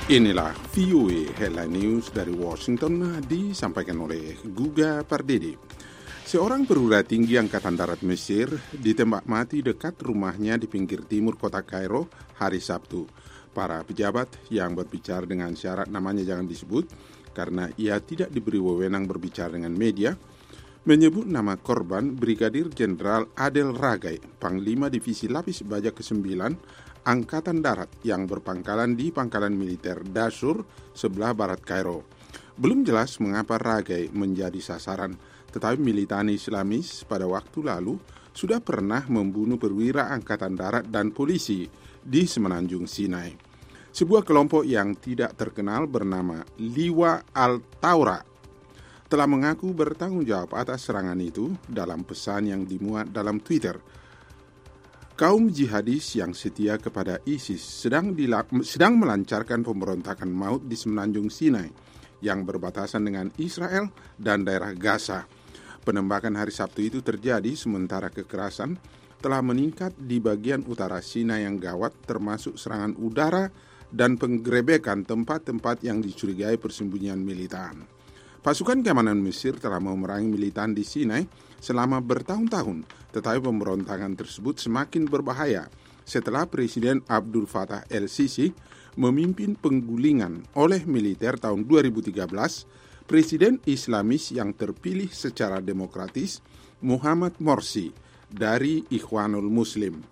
Inilah VOA Headline News dari Washington disampaikan oleh Guga Pardede. Seorang perwira tinggi Angkatan Darat Mesir ditembak mati dekat rumahnya di pinggir timur kota Kairo hari Sabtu. Para pejabat yang berbicara dengan syarat namanya jangan disebut karena ia tidak diberi wewenang berbicara dengan media, menyebut nama korban Brigadir Jenderal Adel Ragai, Panglima Divisi Lapis Baja ke-9 Angkatan Darat yang berpangkalan di pangkalan militer Dashur sebelah barat Kairo. Belum jelas mengapa Ragai menjadi sasaran, tetapi militan Islamis pada waktu lalu sudah pernah membunuh perwira Angkatan Darat dan polisi di Semenanjung Sinai. Sebuah kelompok yang tidak terkenal bernama Liwa Al-Taura telah mengaku bertanggung jawab atas serangan itu dalam pesan yang dimuat dalam Twitter. Kaum jihadis yang setia kepada ISIS sedang melancarkan pemberontakan maut di Semenanjung Sinai yang berbatasan dengan Israel dan daerah Gaza. Penembakan hari Sabtu itu terjadi sementara kekerasan telah meningkat di bagian utara Sinai yang gawat, termasuk serangan udara dan penggerebekan tempat-tempat yang dicurigai persembunyian militan. Pasukan keamanan Mesir telah memerangi militan di Sinai selama bertahun-tahun, tetapi pemberontakan tersebut semakin berbahaya setelah Presiden Abdul Fattah el-Sisi memimpin penggulingan oleh militer tahun 2013, Presiden Islamis yang terpilih secara demokratis Muhammad Morsi dari Ikhwanul Muslim.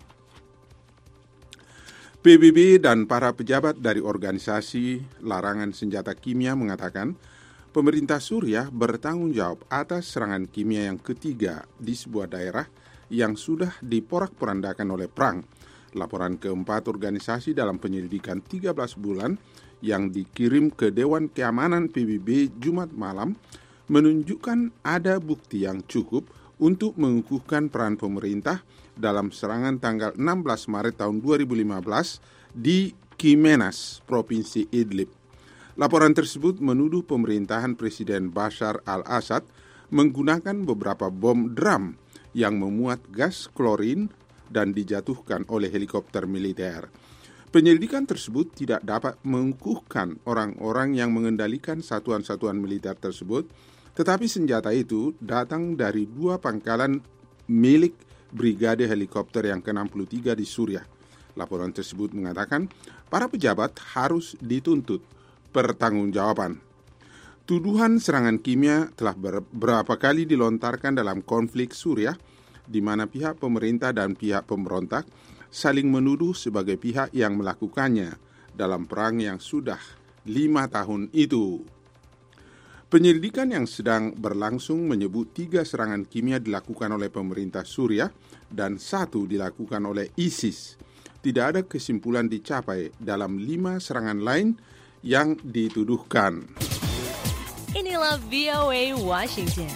PBB dan para pejabat dari organisasi larangan senjata kimia mengatakan pemerintah Suriah bertanggung jawab atas serangan kimia yang ketiga di sebuah daerah yang sudah diporak-porandakan oleh perang. Laporan keempat organisasi dalam penyelidikan 13 bulan yang dikirim ke Dewan Keamanan PBB Jumat malam menunjukkan ada bukti yang cukup untuk mengukuhkan peran pemerintah dalam serangan tanggal 16 Maret tahun 2015 di Kimenas, Provinsi Idlib. Laporan tersebut menuduh pemerintahan Presiden Bashar al-Assad menggunakan beberapa bom drum yang memuat gas klorin dan dijatuhkan oleh helikopter militer. Penyelidikan tersebut tidak dapat mengukuhkan orang-orang yang mengendalikan satuan-satuan militer tersebut, tetapi senjata itu datang dari dua pangkalan milik Brigade Helikopter yang ke-63 di Suriah. Laporan tersebut mengatakan para pejabat harus dituntut pertanggungjawaban. Tuduhan serangan kimia telah beberapa kali dilontarkan dalam konflik Suriah, di mana pihak pemerintah dan pihak pemberontak saling menuduh sebagai pihak yang melakukannya dalam perang yang sudah 5 tahun itu. Penyelidikan yang sedang berlangsung menyebut 3 serangan kimia dilakukan oleh pemerintah Suriah dan 1 dilakukan oleh ISIS. Tidak ada kesimpulan dicapai dalam 5 serangan lain yang dituduhkan. Inilah VOA Washington.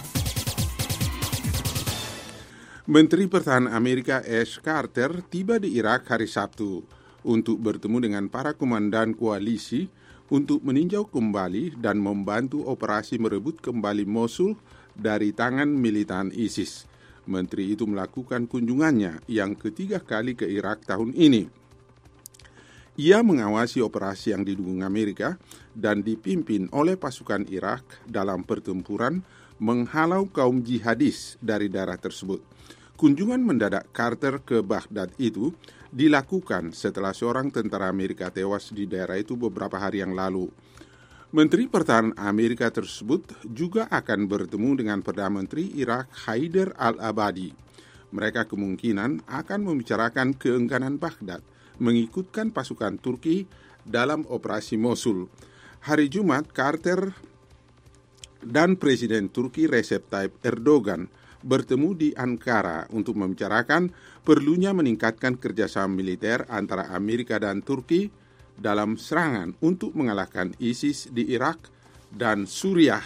Menteri Pertahanan Amerika Ash Carter tiba di Irak hari Sabtu untuk bertemu dengan para komandan koalisi untuk meninjau kembali dan membantu operasi merebut kembali Mosul dari tangan militan ISIS. Menteri itu melakukan kunjungannya yang ketiga kali ke Irak tahun ini. Ia mengawasi operasi yang didukung Amerika dan dipimpin oleh pasukan Irak dalam pertempuran menghalau kaum jihadis dari daerah tersebut. Kunjungan mendadak Carter ke Baghdad itu dilakukan setelah seorang tentara Amerika tewas di daerah itu beberapa hari yang lalu. Menteri Pertahanan Amerika tersebut juga akan bertemu dengan Perdana Menteri Irak Haider al-Abadi. Mereka kemungkinan akan membicarakan keengganan Baghdad mengikutkan pasukan Turki dalam operasi Mosul. Hari Jumat, Carter dan Presiden Turki Recep Tayyip Erdogan bertemu di Ankara untuk membicarakan perlunya meningkatkan kerjasama militer antara Amerika dan Turki dalam serangan untuk mengalahkan ISIS di Irak dan Suriah.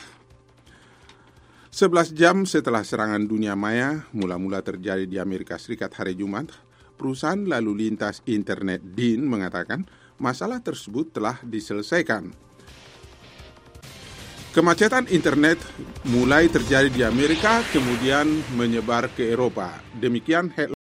11 jam setelah serangan dunia maya mula-mula terjadi di Amerika Serikat hari Jumat, perusahaan lalu lintas internet DIN mengatakan masalah tersebut telah diselesaikan. Kemacetan internet mulai terjadi di Amerika, kemudian menyebar ke Eropa. Demikian headline.